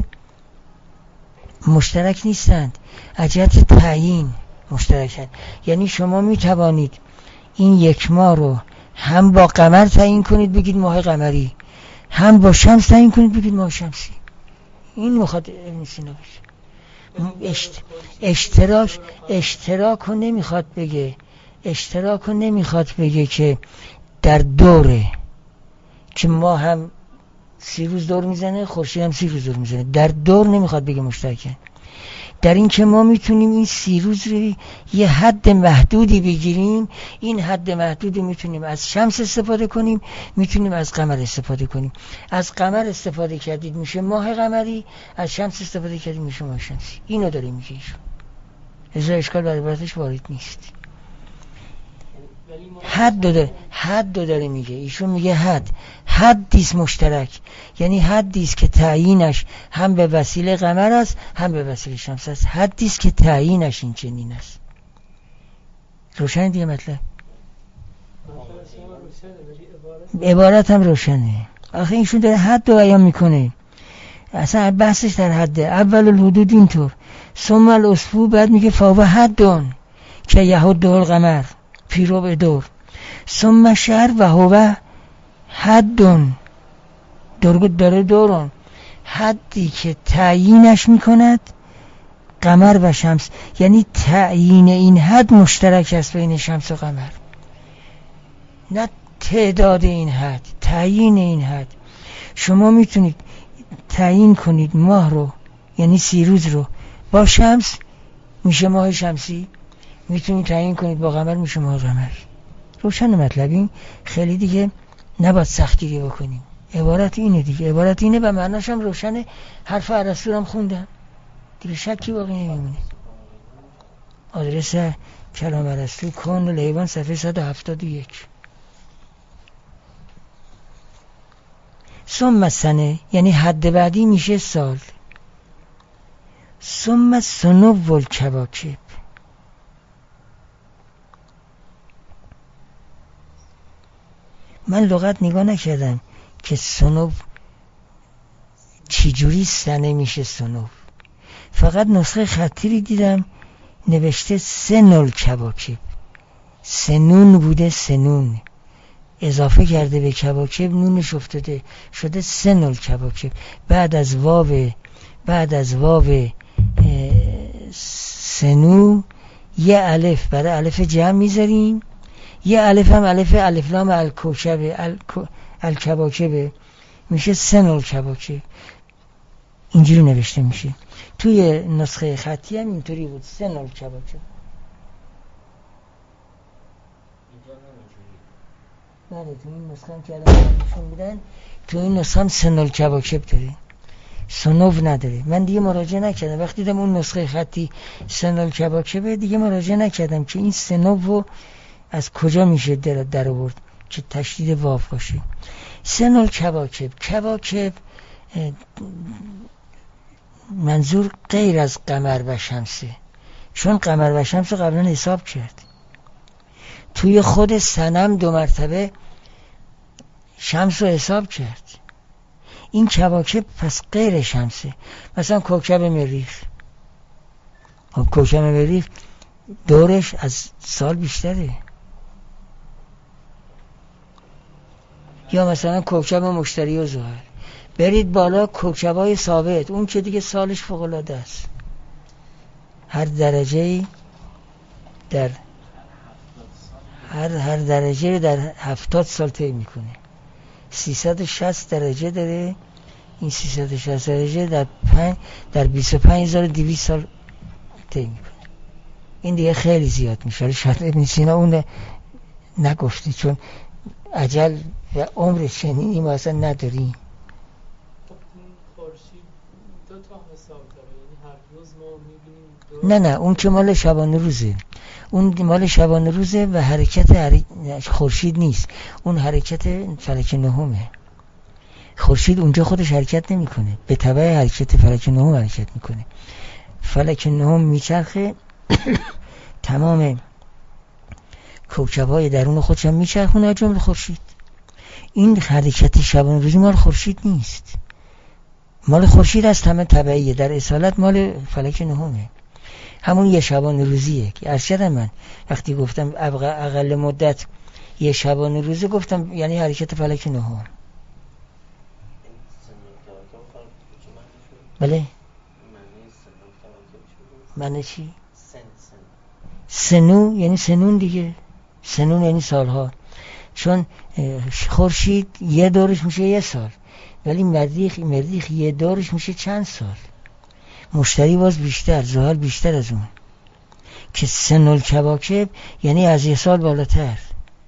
مشترک نیستند، از جهت تعیین مشترکند. یعنی شما میتوانید این یک ماه رو هم با قمر تعیین کنید بگید ماه قمری، هم با شمس تعیین کنید بگید ماه شمسی. این میخواد ابن سینا بشه. اشت... اشتراک اشتراک رو نمیخواد بگه، اشتراک رو نمیخواد بگه که در دوره که ما هم سی روز دور میزنه خورشید هم سی روز دور میزنه، در دور نمیخواد بگه مشترکه. در این که ما میتونیم این سی روز رو یه حد محدودی بگیریم، این حد محدودی میتونیم از شمس استفاده کنیم، میتونیم از قمر استفاده کنیم. از قمر استفاده کردید میشه ماه قمری، از شمس استفاده کردید میشه ماه شمسی. اینو داره میگه ایشون، ازا اشکال بر عبارتش وارد نیست. حد داره، حد داره میگه ایشون، میگه حد حدیست مشترک، یعنی حدیست که تعیینش هم به وسیله قمر است هم به وسیله شمس است. حدیست که تعیینش این چنین است. روشن دیگه مطلب؟ عبارت هم روشنه. آخه ایشون داره حد رو بیان میکنه، اصلا بحثش در حده. اول الحدود اینطور، ثم الاسبوع، بعد میگه فاوه حدون که یهود دور قمر پیرو به دور، ثم شهر و هو حدون داره دورون، حدی که تعیینش میکند قمر و شمس. یعنی تعیین این حد مشترک است بین شمس و قمر، نه تعداد این حد، تعیین این حد. شما میتونید تعیین کنید ماه رو، یعنی سی روز رو با شمس میشه ماه شمسی، میتونید تعیین کنید با قمر میشه ماه قمری. روشن مطلبی، خیلی دیگه نباید سختگیری بکنیم. عبارت اینه دیگه، عبارت اینه و معناش هم روشنه. حرف ارسطو هم خوندم دیگه، شکی باقی نمیمونه. آدرس کلام ارسطو کون الحیوان صفحه صد و هفتاد و یک. ثم سنه یعنی حد بعدی میشه سال. ثم سنو الکواکب، من لغت نگاه نکردم که سنو چجوری سنه میشه سنو، فقط نسخه خطی دیدم نوشته سنول کواکب، سنون بوده، سنون اضافه کرده به کواکب، نونش افتاده شده سنول کواکب. بعد از واو بعد از واو سنو یه الف برای الف جمع میذاریم، یه الف هم الف الف لام الکوکب الکواکب، میشه سنول کواکب. اینجوری نوشته میشه. توی نسخه خطی هم اینطوری بود، سنول کواکب. بله تو این نسخه هم که الان بودن، تو این نسخه هم سنول کواکب داره، سنوف نداره. من دیگه مراجعه نکردم، وقتی دیدم اون نسخه خطی سنول کواکب دیگه مراجعه نکردم که این سنوف از کجا میشه در در آورد که تشدید واو باشه. سنول کواکب، کواکب منظور غیر از قمر و شمسه، چون قمر و شمس رو قبلا حساب کرد. توی خود سنم دو مرتبه شمس رو حساب کرد، این کواکب پس غیر شمسه. مثلا کوکب مریخ، خب کوکب مریخ دورش از سال بیشتره. یا مثلا کوکب مشتری و زحل، برید بالا کوکبای ثابت، اون که دیگه سالش فوق العاده است، هر درجه در هر هر درجه در هفتاد سال طی میکنه. سیصد و شصت درجه داره، این سیصد و شصت درجه در پنج در بیست و پنج هزار و دویست سال طی میکنه. این دیگه خیلی زیاد میشه. شاید ابن سینا اون نگفتی چون اجل و عمر چنینی ما اصلا نداریم. دو تا حساب داره، یعنی هر روز ما میبینیم. نه نه اون که مال شبانه روزه، اون مال شبانه روزه و حرکت خورشید نیست، اون حرکت فلک نهمه. خورشید اونجا خودش حرکت نمیکنه، به تبع حرکت فلک نهم حرکت میکنه. فلک نهم میچرخه تمام کوکب‌های درون خودش هم میچرخونه، جمله خورشید. این حرکت شبانه روزی مال خورشید نیست، مال خورشید است، همه تبعیه، در اصالت مال فلک نهمه. همون یه شبانه روزیه که ارشدم من وقتی گفتم اقل مدت یه شبانه روزه گفتم یعنی حرکت فلک نهم. بله معنی چی؟ سنو یعنی سنون دیگه، سنون یعنی سالها، چون خورشید یه دورش میشه یه سال، ولی مریخ مریخ یه دورش میشه چند سال. مشتری باز بیشتر، زحل بیشتر از اون که سن الکواکب یعنی از یه سال بالاتر.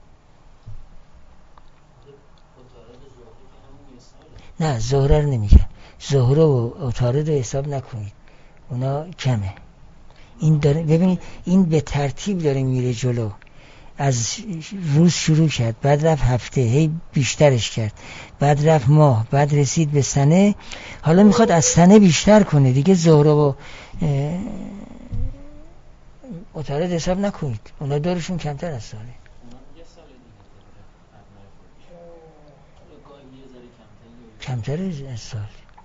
نه زهره رو نمیگم، زهره و عطارد رو حساب نکنید، اونا کمه. این داره ببینید این به ترتیب داره میره جلو، از روز شروع کرد، بعد رفت هفته، هی بیشترش کرد، بعد رفت ماه، بعد رسید به سنه، حالا میخواد از سنه بیشتر کنه دیگه. زهره و عطارد حساب نکنید، اونا دورشون کمتر از ساله. کمتر از سال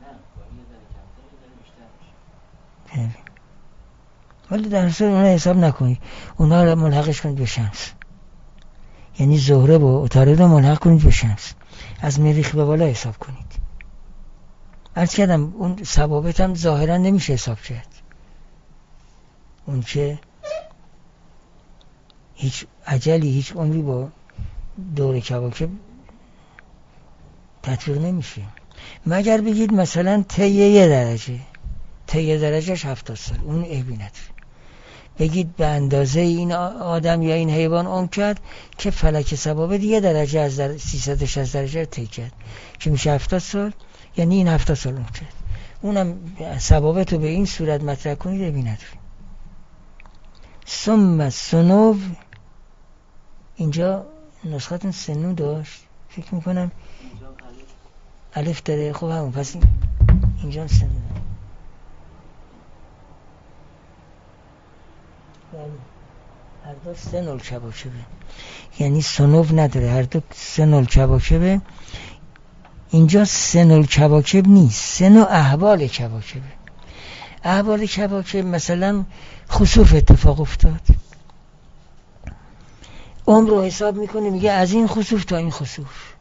ولی در اصل اونا حساب نکنید، اونا رو ملحقش کنید به شمس، یعنی زهره و عطارد رو ملحق کنید به شمس، از مریخ به بالا حساب کنید. عرض کردم اون ثوابت هم ظاهرا نمیشه حساب کرد، اون که هیچ اجلی هیچ عمری با دور کواکب تطبیق نمیشه، مگر بگید مثلا طی یه درجه، طی درجهش هفتاد سال، اون عیبی نداره. بگید به اندازه این آدم یا این حیوان عمر کرد که فلک ثوابت یه درجه از در سیصد و شصت درجه رو طی کرد که میشه هفتاد سال، یعنی این هفتاد سال عمر کرد. اونم ثوابت رو به این صورت مطرح کنید عیبی نداره. ثم سنو، اینجا نسختون سنو داشت فکر میکنم الف داره، خب همون پس این اینجا سنو هر دو سن الکواکبه، یعنی سنو نداره، هر دو سن الکواکبه. اینجا سن الکواکب نیست، سن و احوال کواکبه. احوال کواکب مثلا خسوف اتفاق افتاد، عمر رو حساب میکنه، میگه از این خسوف تا این خسوف،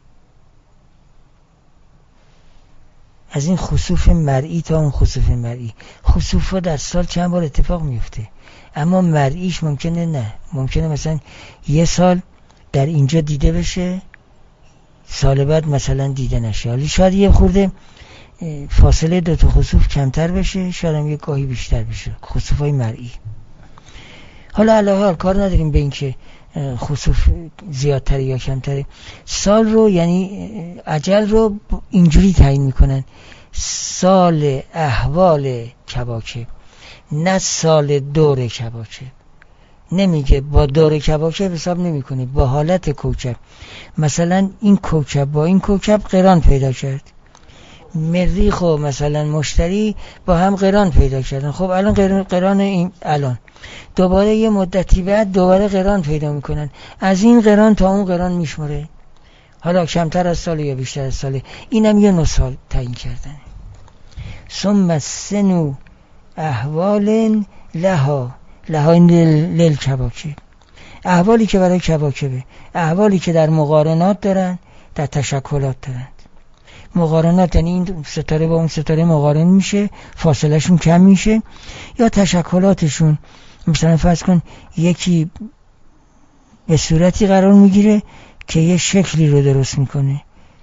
از این خسوف مرئی تا اون خسوف مرئی. خسوف ها در سال چند بار اتفاق میفته، اما مرئیش ممکنه نه، ممکنه مثلا یه سال در اینجا دیده بشه، سال بعد مثلا دیده نشه، حالی شاید یه خورده فاصله دو تا خسوف کمتر بشه، شاید هم یه گاهی بیشتر بشه، خسوف های مرئی. حالا علاوه حال کار نداریم به این که خسوف زیادتره یا کمتره، سال رو یعنی اجل رو اینجوری تعیین میکنن، سال احوال کواکب، نه سال دور کواکب. نمیگه با دور کواکب حساب نمیکنه، با حالت کوکب. مثلا این کوکب با این کوکب قران پیدا کرد، مریخ و مثلا مشتری با هم قران پیدا کردن، خب الان قران این الان دوباره یه مدتی بعد دوباره قران پیدا میکنن، از این قران تا اون قران میشمره. حالا کمتر از سال یا بیشتر از سال، اینم یه نوع سال تعیین کردن. ثم سنو احوال لها، لها این لیل کواکب، احوالی که برای کواکبه، احوالی که در مقارنات دارن، در تشکلات دارن. مقارنات یعنی این ستاره با اون ستاره مقارن میشه، فاصله شون کم میشه، یا تشکلاتشون مثلا فرض کن یکی به صورتی قرار میگیره که یه شکلی رو درست میکنه.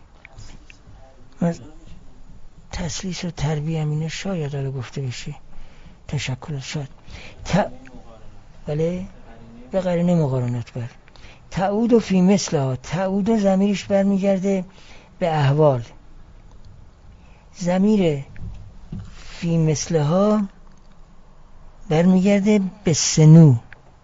تسلیس و تربیه همینه شاید داره گفته بشه، تشکلات شاید ت... بله به قرینه مقارنات بر تعود و فی مثلها، تعود و ضمیرش برمیگرده به احوال، ضمیر فی مثلها برمیگرده به سنو،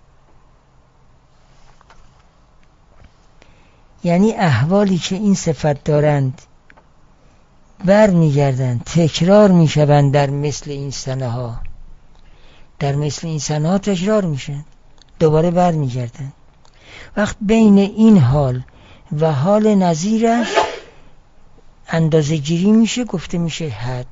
یعنی احوالی که این صفت دارند برمیگردند، تکرار میشوند در مثل این سنه ها، در مثل این سنه ها تکرار میشن، دوباره برمیگردند. وقت بین این حال و حال نظیرش اندازه گیری میشه، گفته میشه حد.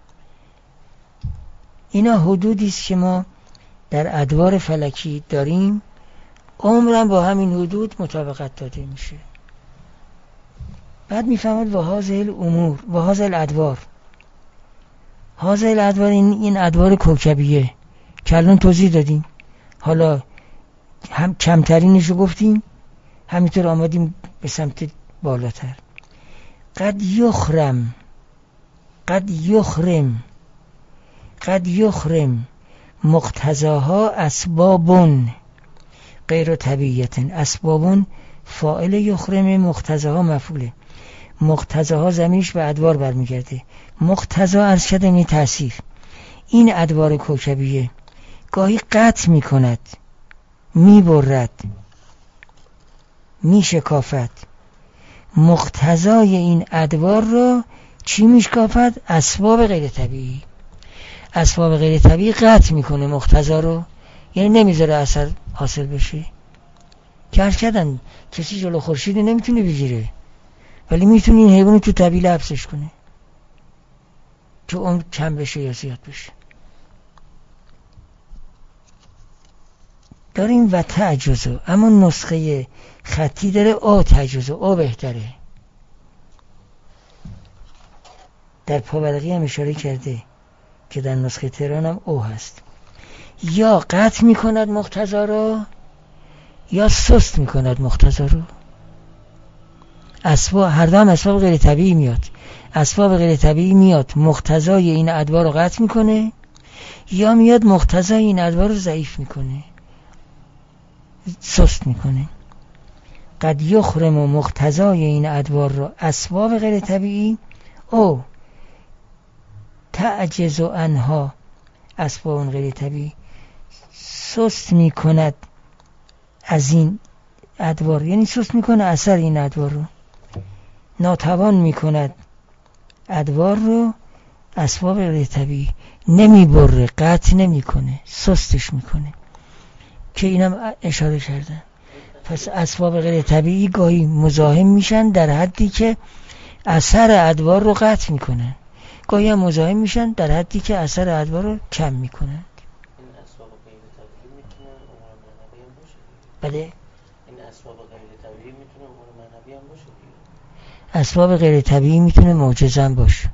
اینا حدودی است که ما در ادوار فلکی داریم، عمرم با همین حدود مطابقت داده میشه. بعد میفهمد و هذه الامور و هذه الادوار، هذه الادوار این, این ادوار کوکبیه که الان توضیح دادیم، حالا هم کمترینش رو گفتیم، همینطور آمدیم به سمت بالاتر. قد یخرم، قد یخرم، قد یخرم مقتضاها اسبابون غیر طبیعیت، اسبابون فاعل یخرم، مقتضاها مفعوله، مقتضاها ضمیرش به ادوار برمیگرده. مقتضا عرض کردم این تأثیر، این ادوار کوکبیه گاهی قطع میکند، میبرد، میشکافد. مقتضای این ادوار رو چی میشکافد؟ اسباب غیر طبیعی. اسباب غیر طبیعی قطع میکنه مقتضا رو، یعنی نمیذاره اثر حاصل بشه. که عرض کردن کسی جلو خورشید نمیتونه بگیره، ولی میتونه این حیوان تو طبیله حبسش کنه که عمر کم بشه یا زیاد بشه. داریم و تعجزو، اما نسخه خطی داره او تعجزو، او بهتره. در پاورقی هم اشاره کرده که در نسخه تهران هم او هست. یا قطع میکند مقتضا رو یا سست میکند مقتضا رو. اسباب هر دو هم اسباب غیر طبیعی میاد. اسباب غیر طبیعی میاد مقتضای این ادوار رو قطع میکنه، یا میاد مقتضای این ادوار رو ضعیف میکنه، سست میکنه. قد یخرم و مقتضای این ادوار رو اسباب غیر طبیعی او تعجز و انها اسباب غیر طبیعی، سست میکند از این ادوار، یعنی سست میکنه اثر این ادوار رو، ناتوان میکند ادوار رو اسباب غیر طبیعی، نمیبره، قطع نمیکنه، سستش میکنه، که اینم اشاره کردن. پس اسباب غیر طبیعی گاهی مزاحم میشن در حدی که اثر ادوار رو قطع میکنن، گاهی هم مزاحم میشن در حدی که اثر ادوار رو کم میکنن. این اسباب غیر طبیعی میتونه امور معنوی هم باشه. بله، این اسباب غیر طبیعی میتونه امور معنوی هم باشه. اسباب غیر طبیعی میتونه معجزه هم باشه.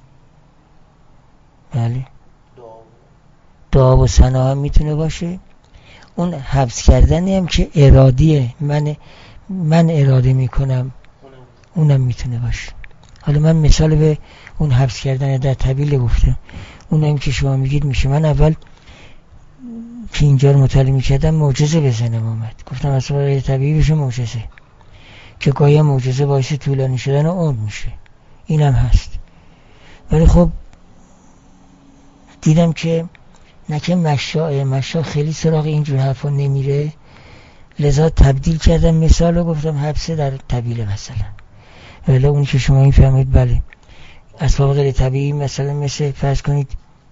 بله، دعا و ثنا هم میتونه باشه. اون حبس کردنی هم که ارادیه، من من اراده میکنم، اونم میتونه باشه. حالا من مثال به اون حبس کردن در طبیله گفتم، اونم که شما میگید میشه. من اول که اینجا رو مطالعه میکردم معجزه بزنم آمد، گفتم اسباب غیر طبیعی بشه معجزه، که گاهی معجزه باعث طولانی شدن عمر میشه، اینم هست. ولی خب دیدم که نکه مشاعه مشا خیلی سراغ اینجور حرفا نمیره، لذا تبدیل کردم مثال رو، گفتم حبسه در طبیله مثلا. ولی اون که شما این فهمید بله اسباب غیر طبیعی مثلا مثل فرض کنید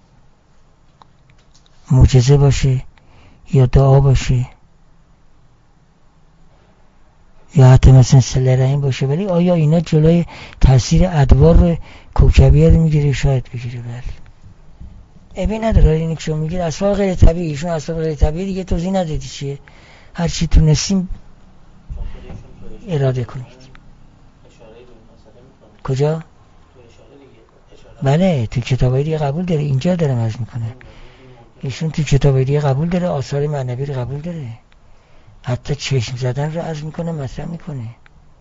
معجزه باشه یا دعا باشه یا حتی مثلا سله رحم باشه، ولی آیا اینا جلوی تاثیر ادوار کوکبیه رو میگیره؟ شاید بگیره. بله ابی نداره. اینی که شما میگید اسباب غیر طبیعی، ایشون اسباب غیر طبیعی دیگه توضیح ندادی چیه، هر چی تونستیم اراده کنید. کجا؟ بله تو کتابای دیگه قبول داره، اینجا دارم عرض میکنه ایشون تو کتابای دیگه قبول داره، آثار معنوی رو قبول داره، حتی چشم زدن رو عرض میکنه، مطرح میکنه. اینا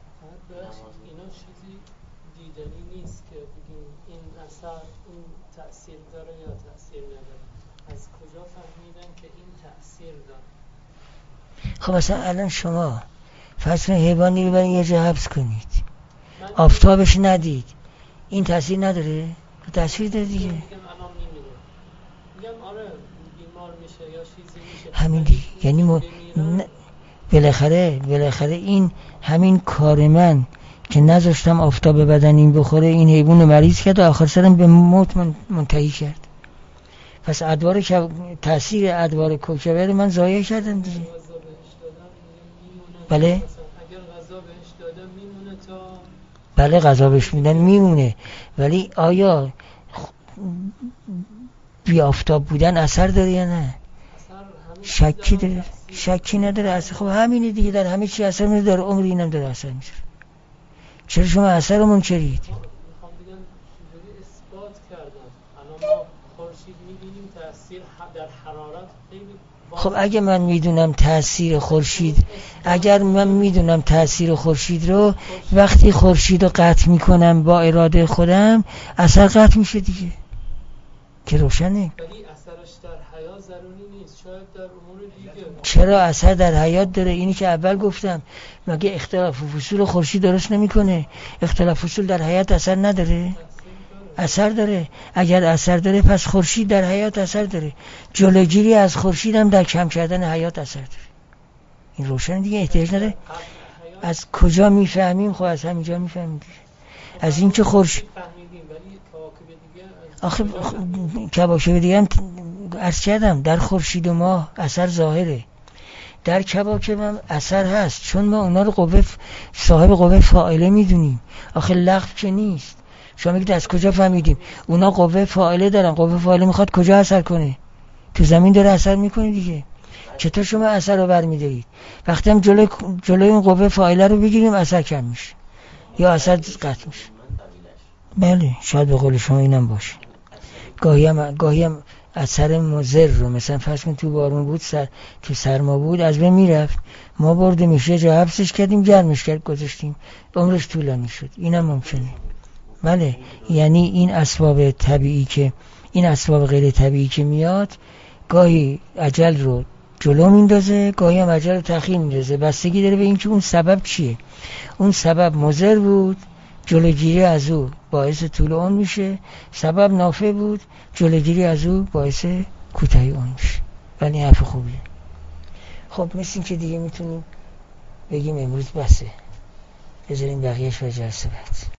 چیزی دیدنی نیست که بگیم این اثر این تأثیر داره یا تأثیر نداره. از کجا فهمیدن که این تأثیر داره؟ خب مثلا الان شما فرض کنید حیوانی رو برای یه جا حبس کنید، آفتابش ندید، این تأثیر نداره؟ تأثیر داره دیگه. میگم الان میمیره، میگم آره بیمار میشه یا چیزی میشه، همین دیگه. یعنی م... ن... بالاخره بالاخره این همین کار من که نذاشتم آفتاب به بدن این بخوره، این حیوان رو مریض کرد و آخر سرم به موت من... منتهی کرد. پس ادوار که تأثیر ادوار کوکبه رو من ضایع کردم دیگه. بله اگر غذا بهش دادم میمونه تا بله غذا بهش میدن میمونه، ولی آیا بی آفتاب بودن اثر داره یا نه؟ شکی داره؟ شکی نداره اثر. خب همینه دیگه، در همه چی اثر میذاره، در عمر اینم داره اثر میذاره. چرا شما اثر رو منکرید؟ میخوام بگم چیزی اثبات کردن. الان ما خورشید میبینیم تأثیر در حرارت خیلی. خب اگه من میدونم تأثیر خورشید، اگر من میدونم تأثیر خورشید رو، وقتی خورشید رو قطع میکنم با اراده خودم، اثر قطع میشه دیگه، که روشنه. ولی اثرش در حیات ضروری نیست، شاید در امور دیگه. چرا اثر در حیات داره؟ اینی که اول گفتم، مگه اختلاف فصول خورشید درست نمیکنه؟ اختلاف فصول در حیات اثر نداره؟ اثر داره. اگر اثر داره پس خورشید در حیات اثر داره، جلوگیری از خورشید هم در کم کردن حیات اثر داره. این روشن دیگه، احتیاج نداره. از کجا میفهمیم؟ خب از همینجا میفهمیم دیگه. از این که خورشید آخه کواکب دیگه هم عرض کردم در خورشید و ماه اثر ظاهره، در کواکب هم اثر هست، چون ما اونا رو قوه صاحب قوه فاعله میدونیم. آخه لغو که نیست. شما میگید از کجا فهمیدیم؟ اونا قوه فاعله دارن، قوه فاعله میخواد کجا اثر کنه؟ تو زمین داره اثر میکنه دیگه. چطور شما اثر رو برمیدارید؟ وقتی هم جلوی جلوی این قوه فاعله رو بگیریم اثر کم میشه یا اثر قطع میشه. بله شاید به قول شما اینم باشه. گاهی هم گاهی هم اثر مضر رو، مثلا فرض کن تو بارون بود، سر تو سرما بود، از بین میرفت، ما بردیمش یه جا حبسش کردیم، گرمش کرد گذاشتیم، عمرش طولانی شد. اینم ممکنه. بله یعنی این اسباب طبیعی که این اسباب غیر طبیعی که میاد، گاهی اجل رو جلو میندازه، گاهی هم اجل رو تأخیر میندازه، بستگی داره به اینکه اون سبب چیه. اون سبب مضر بود، جلوگیری از او باعث طول عمر میشه، سبب نافع بود، جلوگیری از او باعث کوتاهی عمر میشه. ولی حرف خوبیه. خب مثل این که دیگه میتونیم بگیم امروز بسه، بذاریم بقیهش و جلسه بعد.